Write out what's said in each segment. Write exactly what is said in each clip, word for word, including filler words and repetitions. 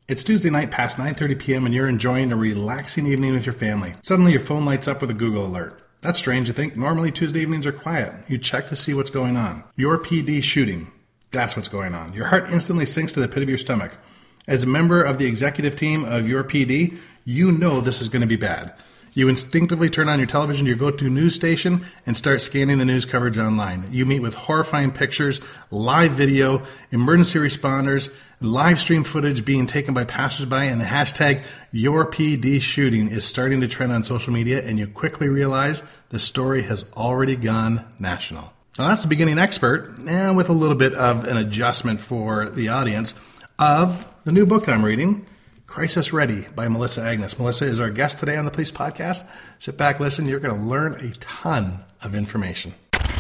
It's Tuesday night past nine thirty p.m. and you're enjoying a relaxing evening with your family. Suddenly your phone lights up with a Google alert. That's strange, you think. Normally Tuesday evenings are quiet. You check to see what's going on. Your P D shooting. That's what's going on. Your heart instantly sinks to the pit of your stomach. As a member of the executive team of your P D, you know this is going to be bad. You instinctively turn on your television, your go-to news station, and start scanning the news coverage online. You meet with horrifying pictures, live video, emergency responders, live stream footage being taken by passersby, and the hashtag YourPDShooting is starting to trend on social media, and you quickly realize the story has already gone national. Now that's the beginning expert, and with a little bit of an adjustment for the audience, of the new book I'm reading, Crisis Ready by Melissa Agnes. Melissa is our guest today on the Police Podcast. Sit back, listen. You're going to learn a ton of information.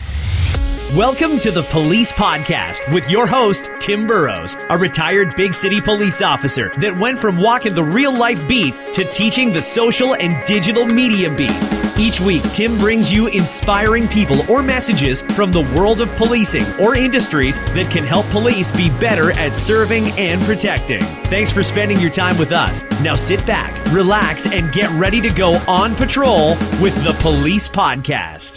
Welcome to the Police Podcast with your host, Tim Burrows, a retired big city police officer that went from walking the real life beat to teaching the social and digital media beat. Each week, Tim brings you inspiring people or messages from the world of policing or industries that can help police be better at serving and protecting. Thanks for spending your time with us. Now sit back, relax, and get ready to go on patrol with the Police Podcast.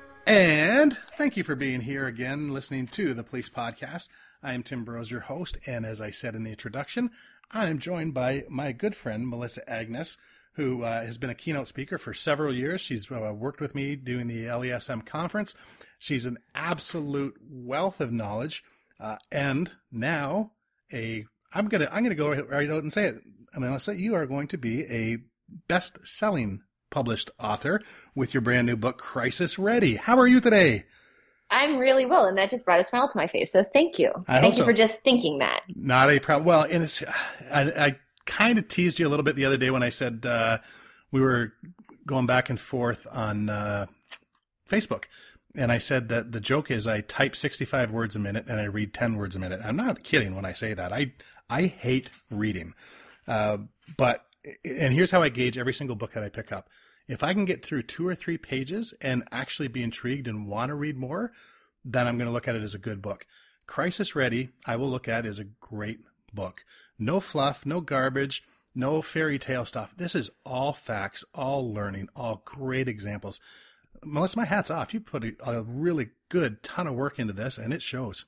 And thank you for being here again, listening to the Police Podcast. I am Tim Burrows, your host, and as I said in the introduction, I am joined by my good friend, Melissa Agnes, who uh, has been a keynote speaker for several years. She's uh, worked with me doing the L E S M conference. She's an absolute wealth of knowledge, uh, and now a I'm gonna I'm gonna go right out and say it, Melissa. You are going to be a best-selling published author with your brand new book, Crisis Ready. How are you today? I'm really well, and that just brought a smile to my face. So thank you. I thank you so. for just thinking that. Not a problem. Well, and it's I. I kind of teased you a little bit the other day when I said uh, we were going back and forth on uh, Facebook. And I said that the joke is I type sixty-five words a minute and I read ten words a minute. I'm not kidding when I say that. I I hate reading. Uh, but, and here's how I gauge every single book that I pick up. If I can get through two or three pages and actually be intrigued and want to read more, then I'm going to look at it as a good book. Crisis Ready, I will look at as a great book. No fluff, no garbage, no fairy tale stuff. This is all facts, all learning, all great examples. Melissa, my hat's off. You put a, a really good ton of work into this, and it shows.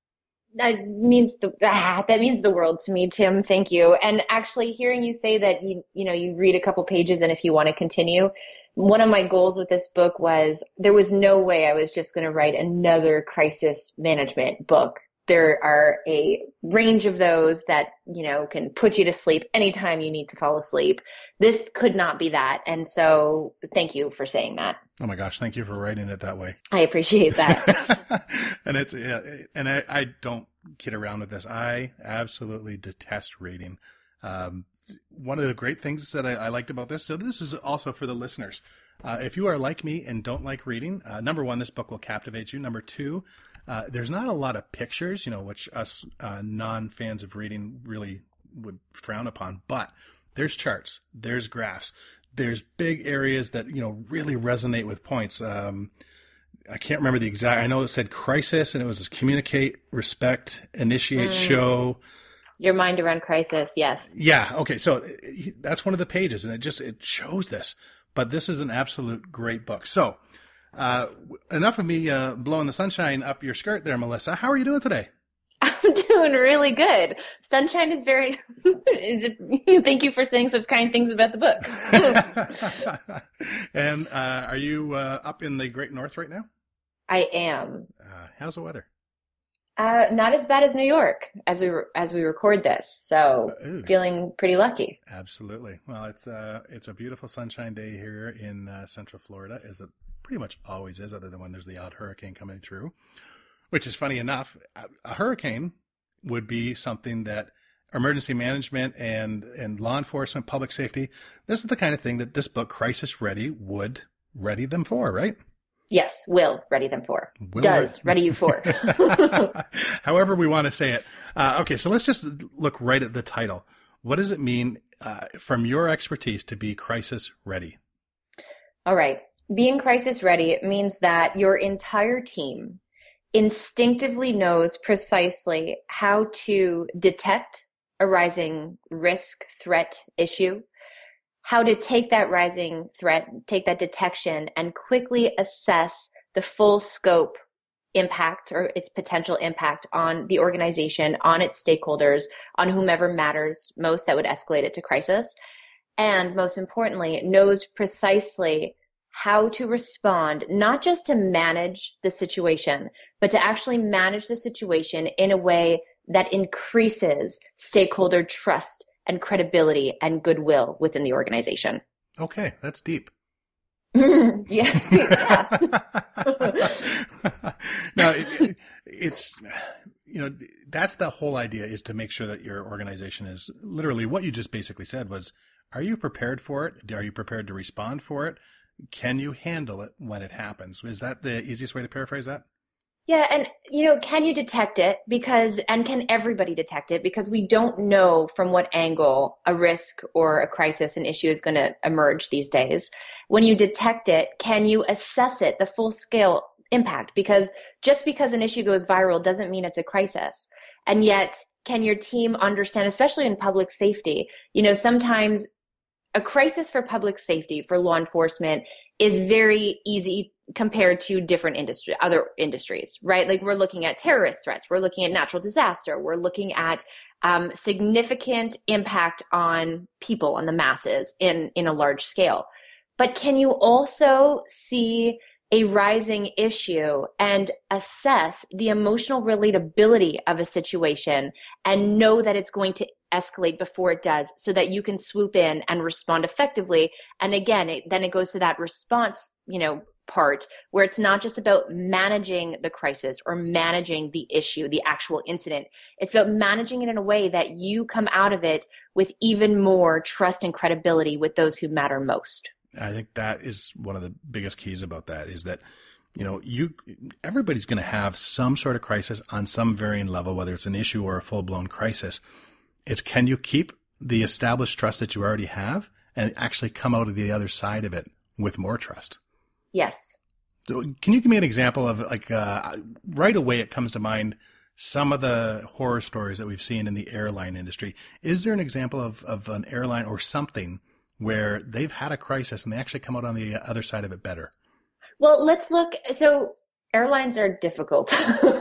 That means the ah, that means the world to me, Tim. Thank you. And actually, hearing you say that you you know you read a couple pages, and if you want to continue, one of my goals with this book was there was no way I was just going to write another crisis management book. There are a range of those that, you know, can put you to sleep anytime you need to fall asleep. This could not be that. And so thank you for saying that. Oh my gosh. Thank you for writing it that way. I appreciate that. and it's, yeah, and I, I don't kid around with this. I absolutely detest reading. Um, one of the great things that I, I liked about this, so this is also for the listeners. Uh, if you are like me and don't like reading, uh, number one, this book will captivate you. Number two, Uh, there's not a lot of pictures, you know, which us uh, non-fans of reading really would frown upon, but there's charts, there's graphs, there's big areas that, you know, really resonate with points. Um, I can't remember the exact, I know it said crisis and it was communicate, respect, initiate, mm. show. Your mind around crisis, yes. Yeah, okay, so that's one of the pages and it just, it shows this, but this is an absolute great book. So, Uh, enough of me uh, blowing the sunshine up your skirt there, Melissa. How are you doing today? I'm doing really good. Sunshine is very... is it, thank you for saying such kind things about the book. And uh, are you uh, up in the Great North right now? I am. Uh, how's the weather? Uh, not as bad as New York as we re- as we record this, so Ooh. Feeling pretty lucky. Absolutely. Well, it's uh, it's a beautiful sunshine day here in uh, Central Florida, as it pretty much always is, other than when there's the odd hurricane coming through. Which is funny enough, a, a hurricane would be something that emergency management and and law enforcement, public safety. This is the kind of thing that this book, Crisis Ready, would ready them for, right? Yes, will ready them for. Will Does ready you for. However we want to say it. Uh, okay, so let's just look right at the title. What does it mean uh, from your expertise to be crisis ready? All right. Being crisis ready means that your entire team instinctively knows precisely how to detect a rising risk threat issue, how to take that rising threat, take that detection, and quickly assess the full scope impact or its potential impact on the organization, on its stakeholders, on whomever matters most that would escalate it to crisis. And most importantly, knows precisely how to respond, not just to manage the situation, but to actually manage the situation in a way that increases stakeholder trust and credibility and goodwill within the organization. Okay, that's deep. yeah. yeah. No, it, it, it's, you know, that's the whole idea, is to make sure that your organization is literally what you just basically said was, are you prepared for it? Are you prepared to respond for it? Can you handle it when it happens? Is that the easiest way to paraphrase that? Yeah. And, you know, can you detect it? Because, and can everybody detect it? Because we don't know from what angle a risk or a crisis, an issue is going to emerge these days. When you detect it, can you assess it, the full scale impact? Because just because an issue goes viral doesn't mean it's a crisis. And yet, can your team understand, especially in public safety, you know, sometimes a crisis for public safety, for law enforcement, is very easy compared to different industry, other industries, right? Like we're looking at terrorist threats, we're looking at natural disaster, we're looking at um, significant impact on people, on the masses in, in a large scale. But can you also see a rising issue and assess the emotional relatability of a situation and know that it's going to escalate before it does, so that you can swoop in and respond effectively? And again, it, then it goes to that response, you know, part where it's not just about managing the crisis or managing the issue, the actual incident. It's about managing it in a way that you come out of it with even more trust and credibility with those who matter most. I think that is one of the biggest keys about that, is that, you know, you, everybody's going to have some sort of crisis on some varying level, whether it's an issue or a full-blown crisis. It's, can you keep the established trust that you already have and actually come out of the other side of it with more trust? Yes. So can you give me an example of, like, uh, right away it comes to mind some of the horror stories that we've seen in the airline industry. Is there an example of, of an airline or something where they've had a crisis and they actually come out on the other side of it better? Well, let's look. So airlines are difficult.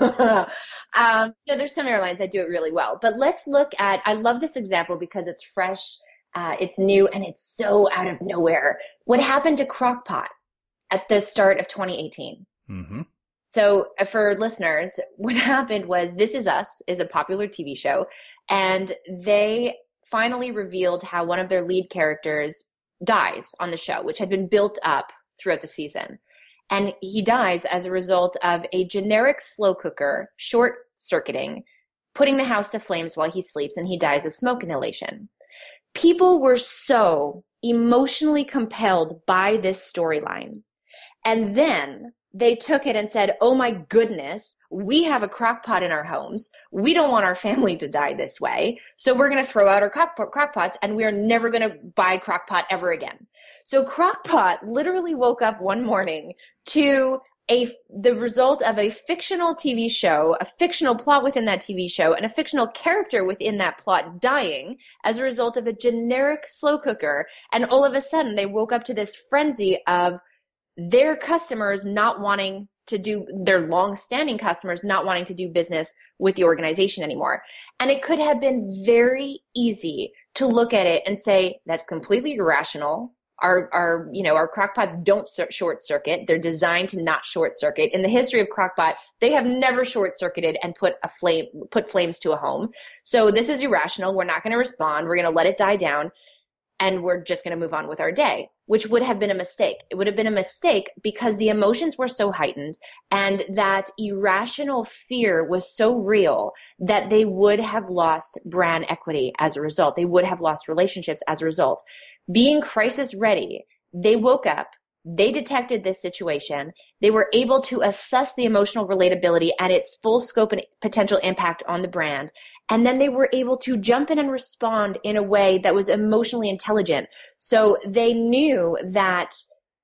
um, you know, there's some airlines that do it really well, but let's look at, I love this example because it's fresh, uh, it's new, and it's so out of nowhere. What happened to Crock-Pot at the start of twenty eighteen? Mm-hmm. So uh, for listeners, what happened was This Is Us is a popular T V show, and they finally revealed how one of their lead characters dies on the show, which had been built up throughout the season. And he dies as a result of a generic slow cooker short circuiting, putting the house to flames while he sleeps, and he dies of smoke inhalation. People were so emotionally compelled by this storyline. And then they took it and said, oh my goodness, we have a crock pot in our homes. We don't want our family to die this way. So we're going to throw out our crock, crock pots, and we are never going to buy crock pot ever again. So Crock-Pot literally woke up one morning to a the result of a fictional T V show, a fictional plot within that T V show, and a fictional character within that plot dying as a result of a generic slow cooker. And all of a sudden, they woke up to this frenzy of their customers not wanting to do, their long-standing customers not wanting to do business with the organization anymore. And it could have been very easy to look at it and say, that's completely irrational. Our, our, you know, our crockpots don't short circuit. They're designed to not short circuit. In the history of Crock-Pot, they have never short circuited and put a flame, put flames to a home. So this is irrational. We're not going to respond. We're going to let it die down, and we're just going to move on with our day, which would have been a mistake. It would have been a mistake because the emotions were so heightened and that irrational fear was so real that they would have lost brand equity as a result. They would have lost relationships as a result. Being crisis ready, they woke up, they detected this situation, they were able to assess the emotional relatability and its full scope and potential impact on the brand, and then they were able to jump in and respond in a way that was emotionally intelligent. So they knew that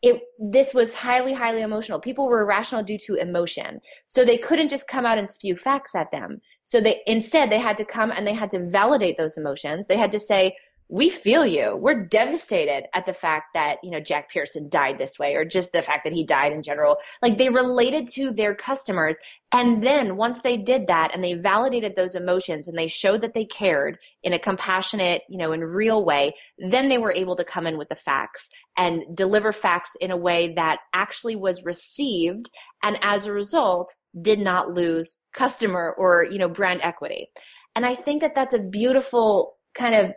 it, this was highly, highly emotional. People were irrational due to emotion. So they couldn't just come out and spew facts at them. So they, instead they had to come and they had to validate those emotions. They had to say, we feel you. We're devastated at the fact that, you know, Jack Pearson died this way, or just the fact that he died in general. Like, they related to their customers. And then once they did that and they validated those emotions and they showed that they cared in a compassionate, you know, in real way, then they were able to come in with the facts and deliver facts in a way that actually was received. And as a result, did not lose customer or, you know, brand equity. And I think that that's a beautiful kind of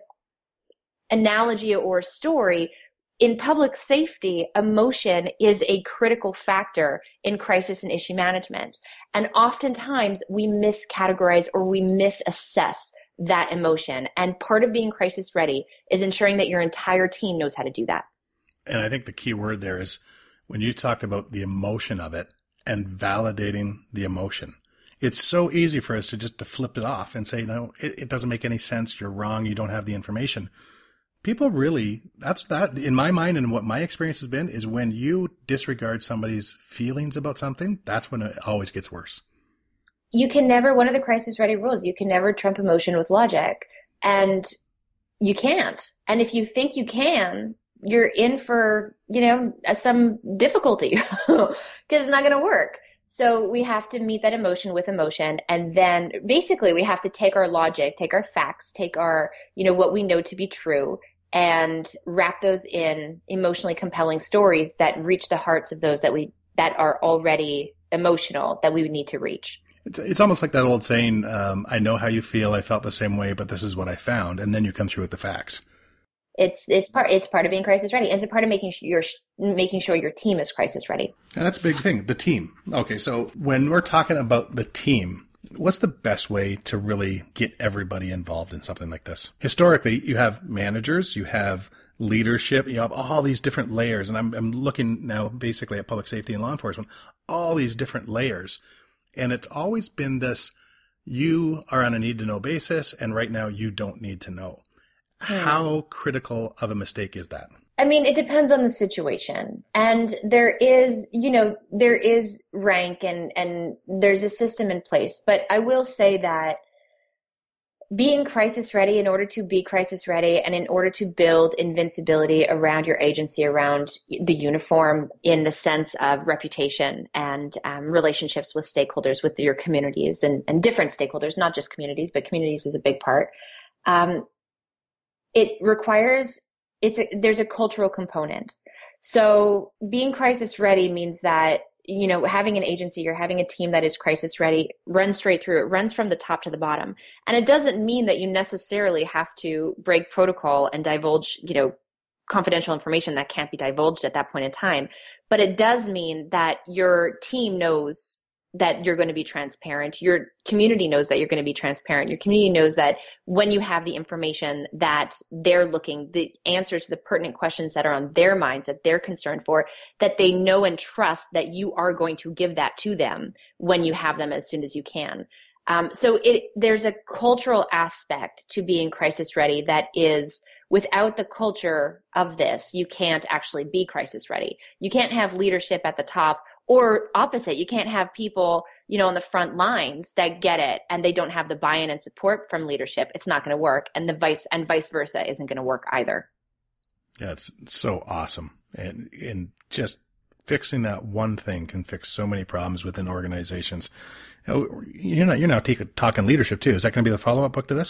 analogy or story. In public safety, emotion is a critical factor in crisis and issue management. And oftentimes we miscategorize or we misassess that emotion. And part of being crisis ready is ensuring that your entire team knows how to do that. And I think the key word there is when you talked about the emotion of it and validating the emotion. It's so easy for us to just to flip it off and say, no, it, it doesn't make any sense. You're wrong. You don't have the information. People really, that's that, in my mind and what my experience has been, is when you disregard somebody's feelings about something, that's when it always gets worse. You can never, one of the crisis ready rules, you can never trump emotion with logic. And you can't. And if you think you can, you're in for, you know, some difficulty because it's not going to work. So we have to meet that emotion with emotion. And then basically we have to take our logic, take our facts, take our, you know, what we know to be true, and wrap those in emotionally compelling stories that reach the hearts of those that we, that are already emotional, that we would need to reach. It's, it's almost like that old saying, um, I know how you feel. I felt the same way, but this is what I found. And then you come through with the facts. It's, it's part, it's part of being crisis ready. It's a part of making sure you're making sure your team is crisis ready. And that's a big thing. The team. Okay. So when we're talking about the team, what's the best way to really get everybody involved in something like this? Historically, you have managers, you have leadership, you have all these different layers. And I'm, I'm looking now basically at public safety and law enforcement, all these different layers. And it's always been this, you are on a need to know basis, and right now you don't need to know. Hmm. How critical of a mistake is that? I mean, it depends on the situation. And there is, you know, there is rank and, and there's a system in place. But I will say that being crisis ready, in order to be crisis ready and in order to build invincibility around your agency, around the uniform in the sense of reputation and um, relationships with stakeholders, with your communities and, and different stakeholders, not just communities, but communities is a big part. Um, it requires It's a, there's a cultural component. So being crisis ready means that, you know, having an agency or having a team that is crisis ready runs straight through. It runs from the top to the bottom. And it doesn't mean that you necessarily have to break protocol and divulge, you know, confidential information that can't be divulged at that point in time. But it does mean that your team knows that you're going to be transparent. Your community knows that you're going to be transparent. Your community knows that when you have the information that they're looking, the answers to the pertinent questions that are on their minds, that they're concerned for, that they know and trust that you are going to give that to them when you have them as soon as you can. Um, so it, there's a cultural aspect to being crisis ready that is, without the culture of this, you can't actually be crisis ready. You can't have leadership at the top, or opposite. You can't have people, you know, on the front lines that get it and they don't have the buy-in and support from leadership. It's not going to work. And the vice and vice versa isn't going to work either. Yeah, it's so awesome. And, and just fixing that one thing can fix so many problems within organizations. You're not, you're now take, talking leadership too. Is that going to be the follow-up book to this?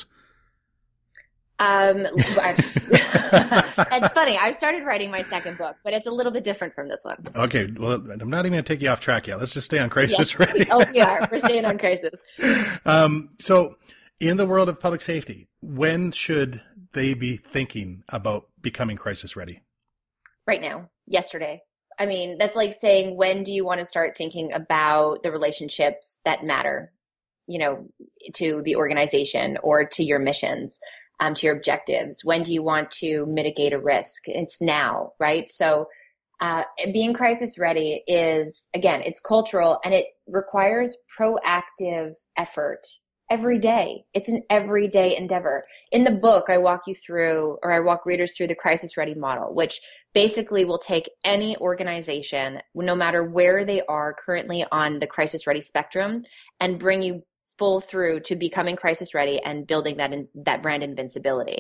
Um, it's funny. I've started writing my second book, but it's a little bit different from this one. Okay. Well, I'm not even going to take you off track yet. Let's just stay on crisis yes. ready. Oh, we are. We're staying on crisis. Um, so in the world of public safety, when should they be thinking about becoming crisis ready? Right now. Yesterday. I mean, that's like saying, when do you want to start thinking about the relationships that matter, you know, to the organization or to your missions? Um, to your objectives? When do you want to mitigate a risk? It's now, right? So uh, being crisis ready is, again, it's cultural and it requires proactive effort every day. It's an everyday endeavor. In the book, I walk you through, or I walk readers through the crisis ready model, which basically will take any organization, no matter where they are currently on the crisis ready spectrum, and bring you full through to becoming crisis ready and building that in, that brand invincibility.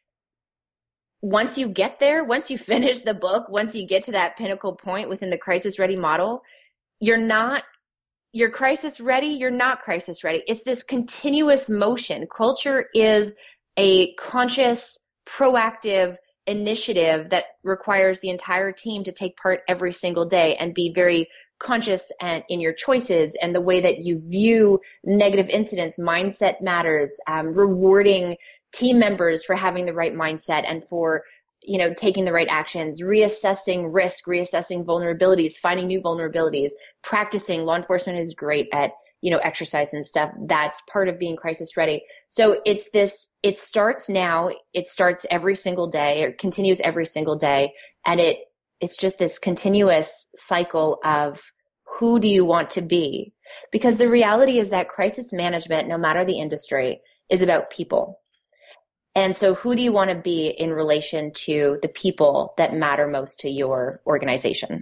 Once you get there, once you finish the book, once you get to that pinnacle point within the crisis ready model, you're not You're crisis ready, you're not crisis ready. It's this continuous motion. Culture is a conscious, proactive initiative that requires the entire team to take part every single day and be very conscious and in your choices and the way that you view negative incidents. Mindset matters. Um, rewarding team members for having the right mindset and for you know, taking the right actions, reassessing risk, reassessing vulnerabilities, finding new vulnerabilities, practicing. Law enforcement is great at, you know, exercise and stuff. That's part of being crisis ready. So it's this, it starts now, it starts every single day, it continues every single day. And it, it's just this continuous cycle of who do you want to be? Because the reality is that crisis management, no matter the industry, is about people. And so who do you want to be in relation to the people that matter most to your organization?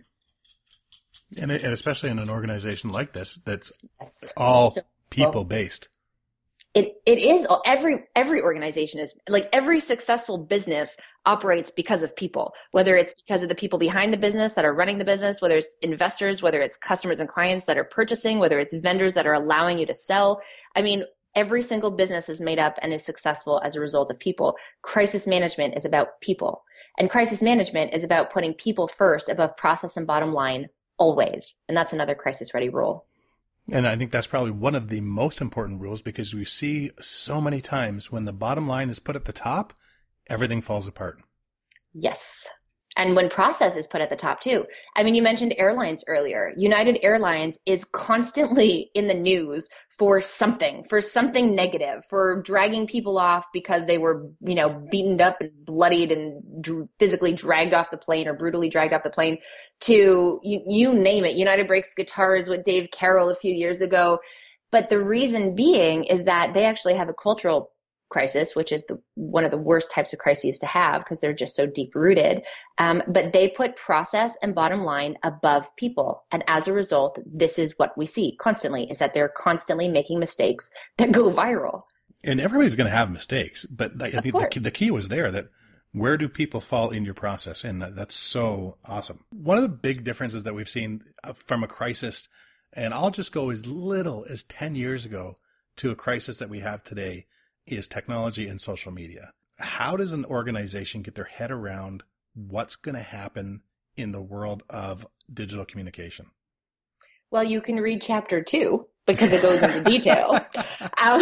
And, and especially in an organization like this, that's yes. all so, people-based. It It is. Every every organization is, like every successful business operates because of people, whether it's because of the people behind the business that are running the business, whether it's investors, whether it's customers and clients that are purchasing, whether it's vendors that are allowing you to sell. I mean, every single business is made up and is successful as a result of people. Crisis management is about people. And crisis management is about putting people first above process and bottom line always. And that's another crisis ready rule. And I think that's probably one of the most important rules, because we see so many times when the bottom line is put at the top, everything falls apart. Yes. And when process is put at the top too. I mean, you mentioned airlines earlier. United Airlines is constantly in the news for something, for something negative, for dragging people off because they were, you know, beaten up and bloodied and dr- physically dragged off the plane or brutally dragged off the plane, to you, you name it. United breaks guitars with Dave Carroll a few years ago. But the reason being is that they actually have a cultural crisis, which is the, one of the worst types of crises to have because they're just so deep rooted. Um, but they put process and bottom line above people. And as a result, this is what we see constantly, is that they're constantly making mistakes that go viral. And everybody's going to have mistakes, but I think the key, the key was there, that where do people fall in your process? And that's so awesome. One of the big differences that we've seen from a crisis, and I'll just go as little as ten years ago to a crisis that we have today, is technology and social media. How does an organization get their head around what's going to happen in the world of digital communication? Well, you can read chapter two because it goes into detail. um,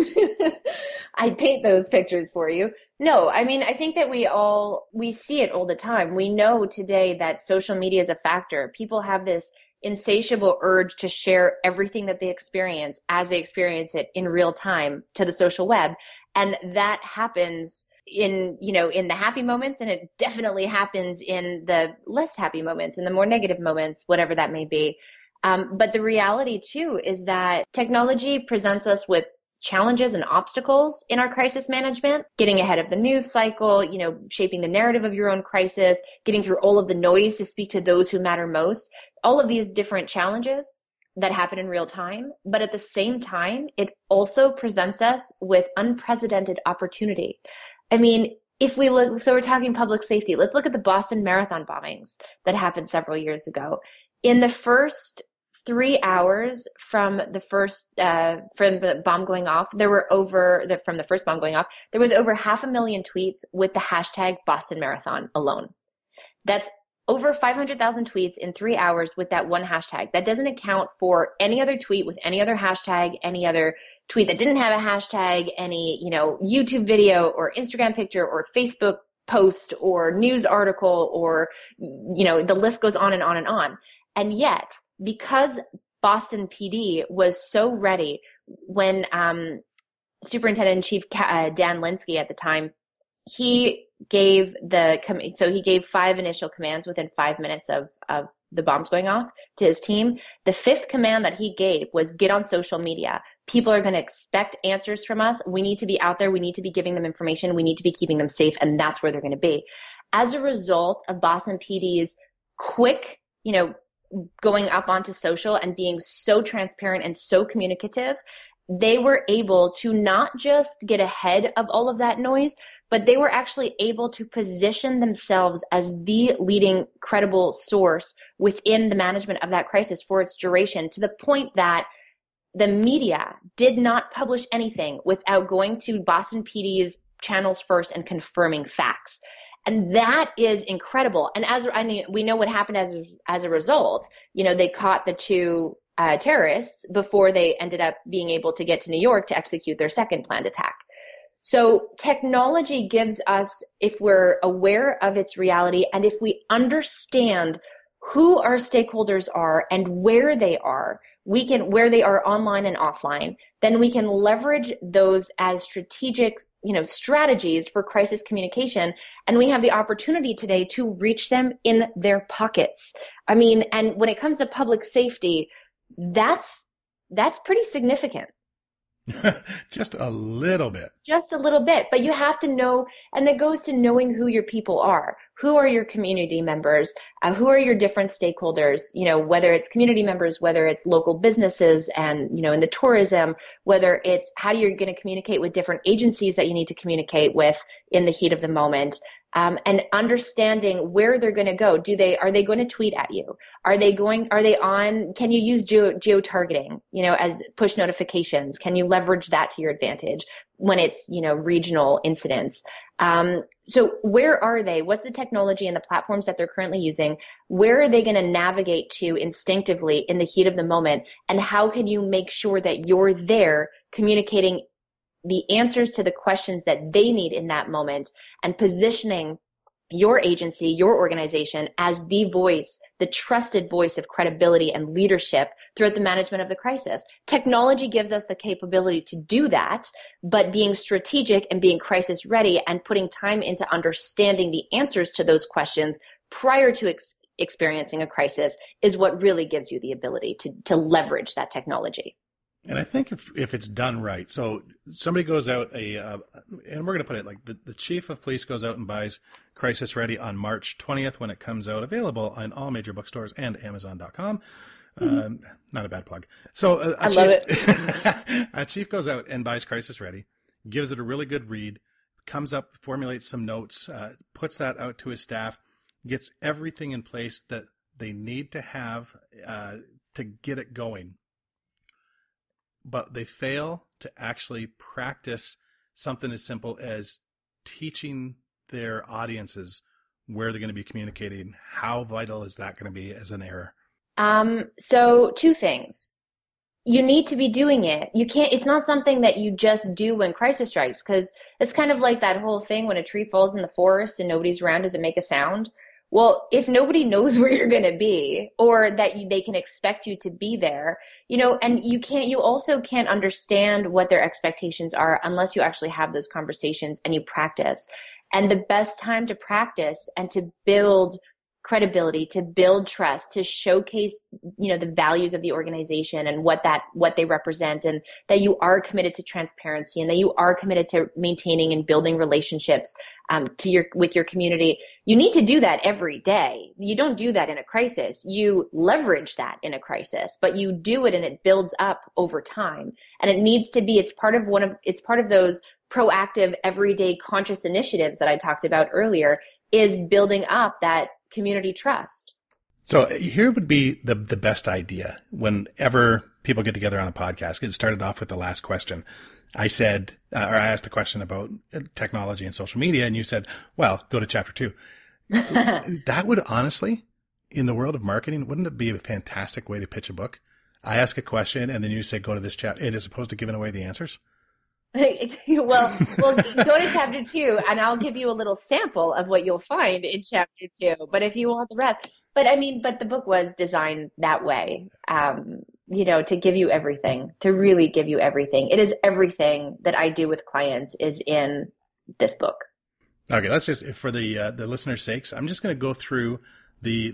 I paint those pictures for you. No, I mean, I think that we all, we see it all the time. We know today that social media is a factor. People have this insatiable urge to share everything that they experience as they experience it in real time to the social web. And that happens in, you know, in the happy moments, and it definitely happens in the less happy moments, in the more negative moments, whatever that may be. Um, but the reality too is that technology presents us with challenges and obstacles in our crisis management, getting ahead of the news cycle, you know, shaping the narrative of your own crisis, getting through all of the noise to speak to those who matter most, all of these different challenges that happen in real time. But at the same time, it also presents us with unprecedented opportunity. I mean, if we look, so we're talking public safety, let's look at the Boston Marathon bombings that happened several years ago. In the first three hours from the first, uh, from the bomb going off, there were over, the, from the first bomb going off, there was over half a million tweets with the hashtag Boston Marathon alone. That's over five hundred thousand tweets in three hours with that one hashtag. That doesn't account for any other tweet with any other hashtag, any other tweet that didn't have a hashtag, any, you know, YouTube video or Instagram picture or Facebook post or news article, or, you know, the list goes on and on and on. And yet, because Boston P D was so ready when um, Superintendent-in-Chief uh, Dan Linsky at the time, he gave the, so he gave five initial commands within five minutes of, of the bombs going off to his team, the fifth command that he gave was get on social media. People are going to expect answers from us. We need to be out there. We need to be giving them information. We need to be keeping them safe. And that's where they're going to be. As a result of Boston P D's quick, you know, going up onto social and being so transparent and so communicative, they were able to not just get ahead of all of that noise, but they were actually able to position themselves as the leading credible source within the management of that crisis for its duration, to the point that the media did not publish anything without going to Boston P D's channels first and confirming facts. And that is incredible. And as I mean, we know what happened as as a result. You know, they caught the two uh, terrorists before they ended up being able to get to New York to execute their second planned attack. So technology gives us, if we're aware of its reality and if we understand who our stakeholders are and where they are, we can, where they are online and offline, then we can leverage those as strategic, you know, strategies for crisis communication. And we have the opportunity today to reach them in their pockets. I mean, and when it comes to public safety, that's, that's pretty significant. Just a little bit. Just a little bit. But you have to know, and it goes to knowing who your people are. Who are your community members? Uh, who are your different stakeholders? You know, whether it's community members, whether it's local businesses and, you know, in the tourism, whether it's how you're going to communicate with different agencies that you need to communicate with in the heat of the moment. Um, and understanding where they're going to go. Do they, are they going to tweet at you? Are they going, are they on, can you use geo, geo-targeting, you know, as push notifications? Can you leverage that to your advantage when it's, you know, regional incidents? Um, so where are they? What's the technology and the platforms that they're currently using? Where are they going to navigate to instinctively in the heat of the moment? And how can you make sure that you're there communicating the answers to the questions that they need in that moment and positioning your agency, your organization as the voice, the trusted voice of credibility and leadership throughout the management of the crisis. Technology gives us the capability to do that, but being strategic and being crisis ready and putting time into understanding the answers to those questions prior to ex- experiencing a crisis is what really gives you the ability to, to leverage that technology. And I think if, if it's done right, so somebody goes out, a, uh, and we're going to put it like the, the chief of police goes out and buys Crisis Ready on March twentieth when it comes out, available on all major bookstores and Amazon dot com. Mm-hmm. Um, not a bad plug. So uh, I chief, love it. A chief goes out and buys Crisis Ready, gives it a really good read, comes up, formulates some notes, uh, puts that out to his staff, gets everything in place that they need to have uh, to get it going. But they fail to actually practice something as simple as teaching their audiences where they're going to be communicating. How vital is that going to be as an error? Um, so two things. You need to be doing it. You can't, it's not something that you just do when crisis strikes, because it's kind of like that whole thing when a tree falls in the forest and nobody's around, does it make a sound? Well, if nobody knows where you're going to be or that you, they can expect you to be there, you know, and you can't, you also can't understand what their expectations are unless you actually have those conversations and you practice. And the best time to practice and to build credibility, to build trust, to showcase, you know, the values of the organization and what that, what they represent, and that you are committed to transparency and that you are committed to maintaining and building relationships um, to your, with your community. You need to do that every day. You don't do that in a crisis. You leverage that in a crisis, but you do it and it builds up over time. And it needs to be, it's part of one of, it's part of those proactive, everyday conscious initiatives that I talked about earlier, is building up that community trust. So here would be the the best idea whenever people get together on a podcast. It started off with the last question. I said, uh, or I asked the question about technology and social media, and you said, well, go to chapter two. That would honestly, in the world of marketing, wouldn't it be a fantastic way to pitch a book? I ask a question, and then you say, go to this chapter, as opposed to giving away the answers? well, well, go to chapter two, and I'll give you a little sample of what you'll find in chapter two. But if you want the rest, but I mean, but the book was designed that way, um, you know, to give you everything, to really give you everything. It is everything that I do with clients is in this book. Okay, let's just, for the uh, the listeners' sakes, I'm just going to go through the, the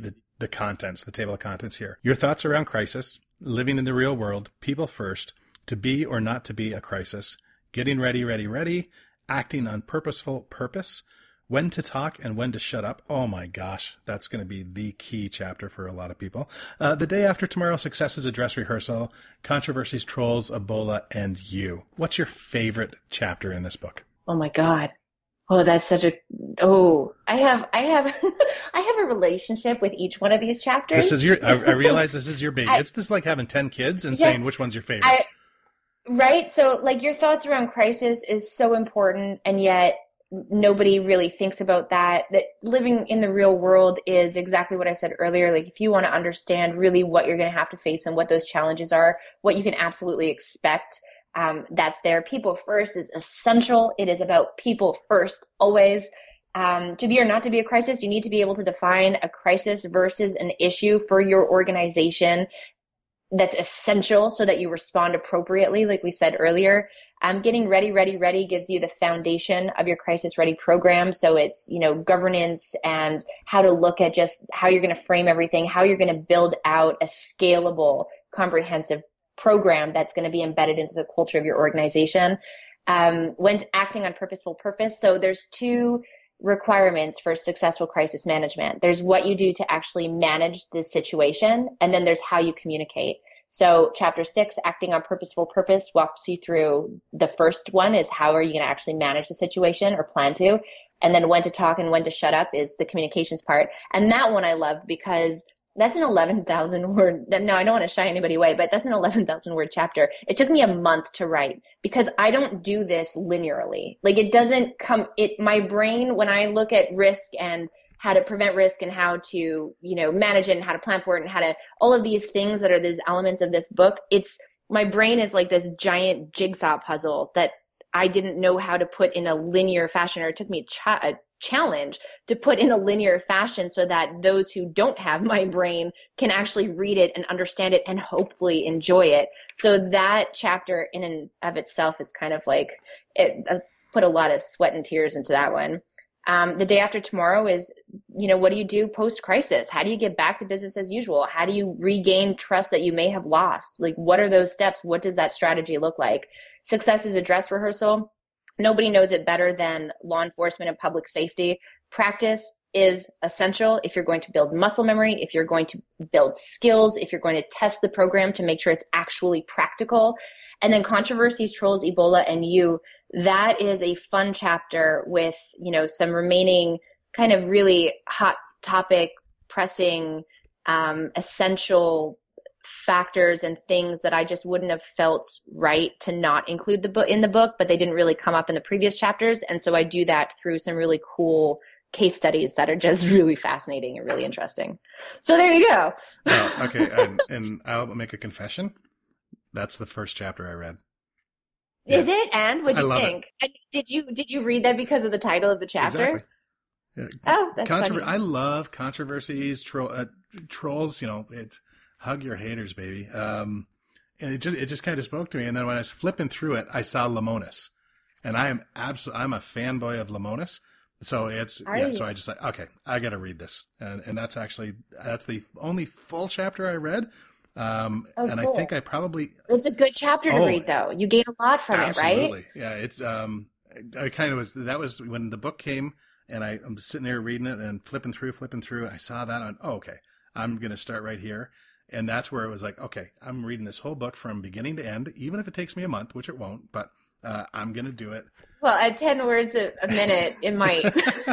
the contents, the table of contents here. Your thoughts around crisis, living in the real world, people first, to be or not to be a crisis, getting ready, ready, ready, acting on purposeful purpose, when to talk and when to shut up. Oh my gosh, that's going to be the key chapter for a lot of people. Uh, the day after tomorrow, successes, a dress rehearsal, controversies, trolls, Ebola, and you. What's your favorite chapter in this book? Oh my God. Oh, that's such a, oh, I have, I have, I have a relationship with each one of these chapters. This is your, I, I realize this is your baby. I, it's this like having ten kids and yeah, saying which one's your favorite. I, right. So like your thoughts around crisis is so important. And yet nobody really thinks about that, that living in the real world is exactly what I said earlier. Like if you want to understand really what you're going to have to face and what those challenges are, what you can absolutely expect, um, that's there. People first is essential. It is about people first, always. Um, to be or not to be a crisis, you need to be able to define a crisis versus an issue for your organization. That's essential so that you respond appropriately, like we said earlier. Um, getting ready, ready, ready gives you the foundation of your crisis ready program. So it's, you know, governance and how to look at just how you're going to frame everything, how you're going to build out a scalable, comprehensive program that's going to be embedded into the culture of your organization. Um, when acting on purposeful purpose. So there's two requirements for successful crisis management. There's what you do to actually manage the situation, and then there's how you communicate. So chapter six, acting on purposeful purpose, walks you through the first one is how are you going to actually manage the situation or plan to, and then when to talk and when to shut up is the communications part. And that one I love because that's an eleven thousand word. No, I don't want to shy anybody away, but that's an eleven thousand word chapter. It took me a month to write because I don't do this linearly. Like it doesn't come, it, my brain, when I look at risk and how to prevent risk and how to, you know, manage it and how to plan for it and how to, all of these things that are these elements of this book, it's, my brain is like this giant jigsaw puzzle that I didn't know how to put in a linear fashion, or it took me a, cha- a challenge to put in a linear fashion so that those who don't have my brain can actually read it and understand it and hopefully enjoy it. So that chapter in and of itself is kind of like, it I put a lot of sweat and tears into that one. Um, the day after tomorrow is, you know, what do you do post-crisis? How do you get back to business as usual? How do you regain trust that you may have lost? Like, what are those steps? What does that strategy look like? Success is a dress rehearsal. Nobody knows it better than law enforcement and public safety. Practice is essential if you're going to build muscle memory, if you're going to build skills, if you're going to test the program to make sure it's actually practical. And then controversies, trolls, Ebola, and you, that is a fun chapter with, you know, some remaining kind of really hot topic, pressing, um, essential factors and things that I just wouldn't have felt right to not include the book in the book, but they didn't really come up in the previous chapters. And so I do that through some really cool case studies that are just really fascinating and really interesting. So there you go. Oh, okay. And, and I'll make a confession. That's the first chapter I read. Yeah. Is it? And what do you think? It. Did you did you read that because of the title of the chapter? Exactly. Yeah. Oh, that's Controver- funny. I love controversies, tro- uh, trolls. You know, it's hug your haters, baby. Um, and it just it just kind of spoke to me. And then when I was flipping through it, I saw Lemonis, and I am absolutely I'm a fanboy of Lemonis. So it's Are yeah. you? So I just like okay, I got to read this, and and that's actually that's the only full chapter I read. Um, oh, and cool. I think I probably it's a good chapter to oh, read, though. You gain a lot from absolutely. it, right? Yeah, it's um, I kind of was that was when the book came, and I, I'm sitting there reading it and flipping through, flipping through, and I saw that on. Oh, okay, I'm gonna start right here, and that's where it was like, okay, I'm reading this whole book from beginning to end, even if it takes me a month, which it won't, but uh, I'm gonna do it. Well, at ten words a, a minute, it might.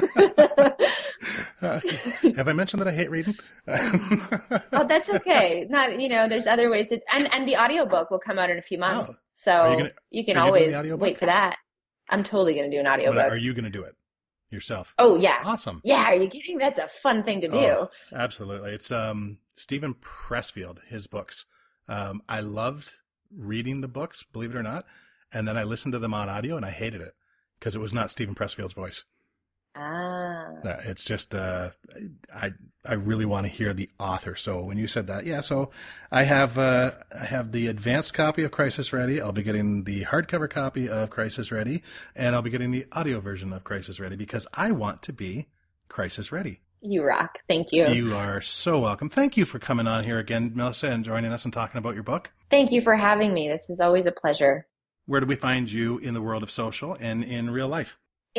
uh, have I mentioned that I hate reading? Oh, that's okay. Not, you know, there's other ways to, and, and the audiobook will come out in a few months. Oh. So you, gonna, you can you always wait for that. I'm totally going to do an audiobook. Are you going to do it yourself? Oh, yeah. Awesome. Yeah. Are you kidding? That's a fun thing to do. Oh, absolutely. It's um, Stephen Pressfield, his books. Um, I loved reading the books, believe it or not. And then I listened to them on audio and I hated it because it was not Stephen Pressfield's voice. Ah. It's just, uh, I, I really want to hear the author. So when you said that, yeah, so I have, uh, I have the advanced copy of Crisis Ready. I'll be getting the hardcover copy of Crisis Ready, and I'll be getting the audio version of Crisis Ready because I want to be crisis ready. You rock. Thank you. You are so welcome. Thank you for coming on here again, Melissa, and joining us and talking about your book. Thank you for having me. This is always a pleasure. Where do we find you in the world of social and in real life?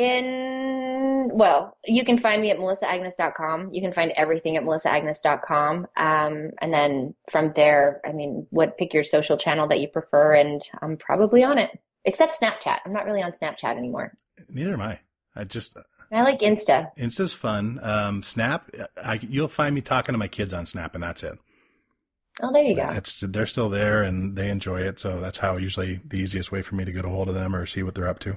In, well, you can find me at melissa agnes dot com. You can find everything at melissa agnes dot com. Um, and then from there, I mean, what pick your social channel that you prefer, and I'm probably on it. Except Snapchat. I'm not really on Snapchat anymore. Neither am I. I just... I like Insta. Insta's fun. Um, Snap, I, you'll find me talking to my kids on Snap, and that's it. Oh, there you go. It's, they're still there, and they enjoy it, so that's how usually the easiest way for me to get a hold of them or see what they're up to.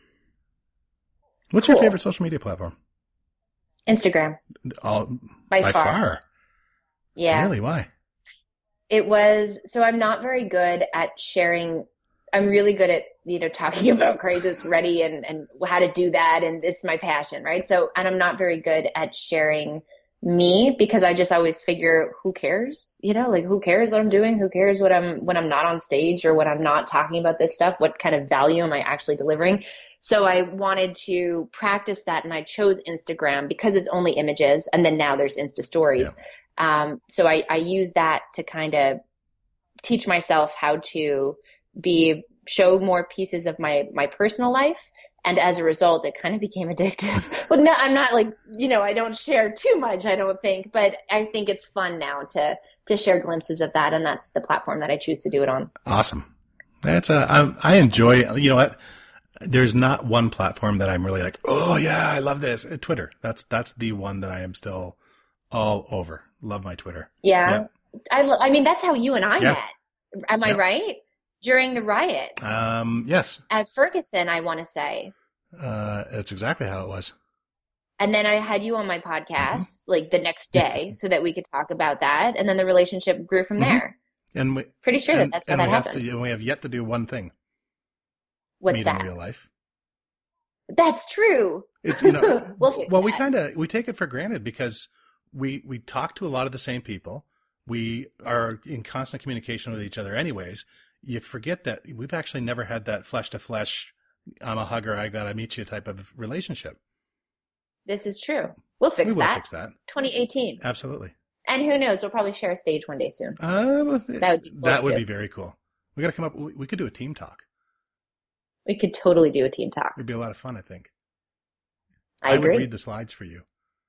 What's cool. your favorite social media platform? Instagram. All, by, by far. far. Yeah. Really? Why? It was, so I'm not very good at sharing. I'm really good at, you know, talking about Crisis Ready and, and how to do that. And it's my passion, right? So, and I'm not very good at sharing me because I just always figure, who cares? You know, like who cares what I'm doing? Who cares what I'm, when I'm not on stage or when I'm not talking about this stuff? What kind of value am I actually delivering? So I wanted to practice that, and I chose Instagram because it's only images, and then now there's Insta stories. Yeah. Um, so I, I use that to kind of teach myself how to be show more pieces of my my personal life, and as a result, it kind of became addictive. But no, I'm not like, you know, I don't share too much, I don't think, but I think it's fun now to to share glimpses of that, and that's the platform that I choose to do it on. Awesome. That's a I, I enjoy. You know what? There's not one platform that I'm really like, oh yeah, I love this. Twitter. That's that's the one that I am still all over. Love my Twitter. Yeah, yeah. I lo- I mean, that's how you and I yeah. met. Am I yeah. right? During the riots. Um, yes. At Ferguson, I want to say. Uh, that's exactly how it was. And then I had you on my podcast mm-hmm. like the next day so that we could talk about that. And then the relationship grew from mm-hmm. there. And we, Pretty sure and, that that's how and that we happened. Have to, and we have yet to do one thing. What's Meet that? in real life. That's true. It's, you know, we'll fix well, that. we kind of, we take it for granted because we, we talk to a lot of the same people. We are in constant communication with each other anyways. You forget that we've actually never had that flesh to flesh, I'm a hugger, I gotta meet you type of relationship. This is true. We'll fix we will that. fix that. twenty eighteen. Absolutely. And who knows? We'll probably share a stage one day soon. Uh, that would be cool that too. would be very cool. We gotta come up. We could do a team talk. We could totally do a team talk. It'd be a lot of fun, I think. I, I agree. would read the slides for you.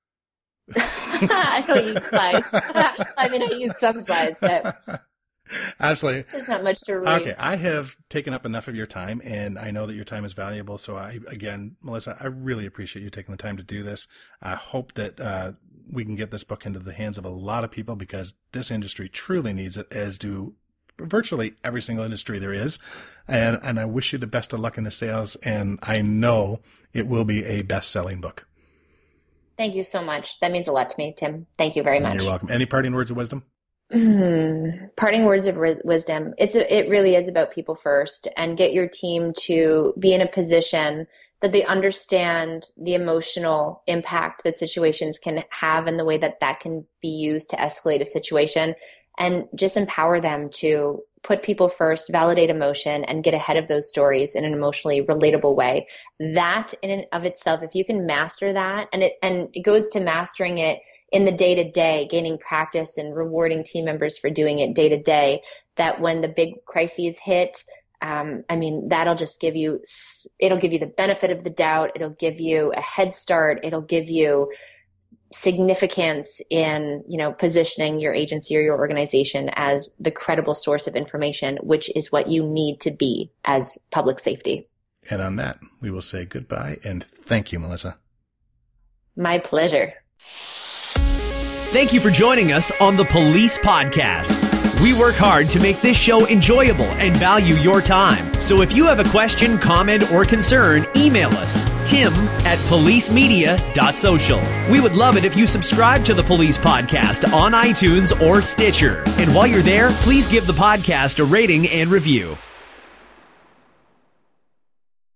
I don't use slides. I mean, I use some slides, but absolutely, there's not much to read. Okay, I have taken up enough of your time, and I know that your time is valuable. So, I again, Melissa, I really appreciate you taking the time to do this. I hope that uh, we can get this book into the hands of a lot of people because this industry truly needs it, as do virtually every single industry there is. And and I wish you the best of luck in the sales, and I know it will be a best-selling book. Thank you so much. That means a lot to me, Tim. Thank you very much. You're welcome. Any parting words of wisdom? Mm, parting words of r- wisdom. It's a, it really is about people first, and get your team to be in a position that they understand the emotional impact that situations can have and the way that that can be used to escalate a situation, and just empower them to put people first, validate emotion, and get ahead of those stories in an emotionally relatable way. That in and of itself, if you can master that, and it and it goes to mastering it in the day-to-day, gaining practice and rewarding team members for doing it day-to-day, that when the big crises hit, um, I mean, that'll just give you, it'll give you the benefit of the doubt. It'll give you a head start. It'll give you significance in, you know, positioning your agency or your organization as the credible source of information, which is what you need to be as public safety. And on that, we will say goodbye and thank you, Melissa. My pleasure. Thank you for joining us on the Police Podcast. We work hard to make this show enjoyable and value your time. So if you have a question, comment, or concern, email us, tim at policemedia dot social. We would love it if you subscribe to the Police Podcast on iTunes or Stitcher. And while you're there, please give the podcast a rating and review.